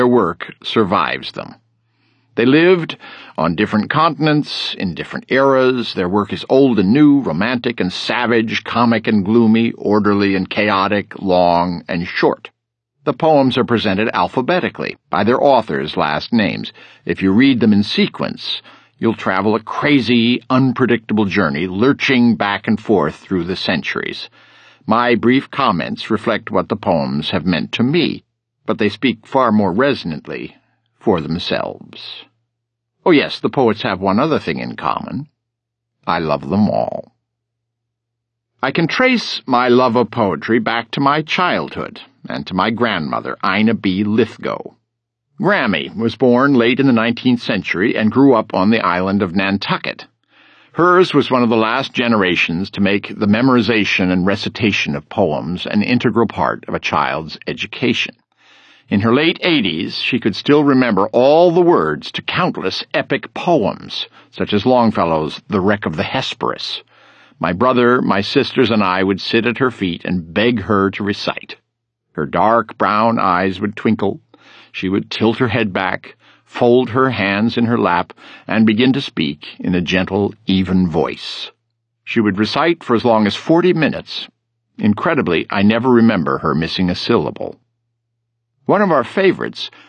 Their work survives them. They lived on different continents, in different eras. Their work is old and new, romantic and savage, comic and gloomy, orderly and chaotic, long and short. The poems are presented alphabetically, by their authors' last names. If you read them in sequence, you'll travel a crazy, unpredictable journey, lurching back and forth through the centuries. My brief comments reflect what the poems have meant to me, but they speak far more resonantly for themselves. Oh yes, the poets have one other thing in common. I love them all. I can trace my love of poetry back to my childhood and to my grandmother, Ina B. Lithgow. Grammy was born late in the 19th century and grew up on the island of Nantucket. Hers was one of the last generations to make the memorization and recitation of poems an integral part of a child's education. In her late 80s, she could still remember all the words to countless epic poems, such as Longfellow's The Wreck of the Hesperus. My brother, my sisters, and I would sit at her feet and beg her to recite. Her dark brown eyes would twinkle. She would tilt her head back, fold her hands in her lap, and begin to speak in a gentle, even voice. She would recite for as long as 40 minutes. Incredibly, I never remember her missing a syllable. One of our favorites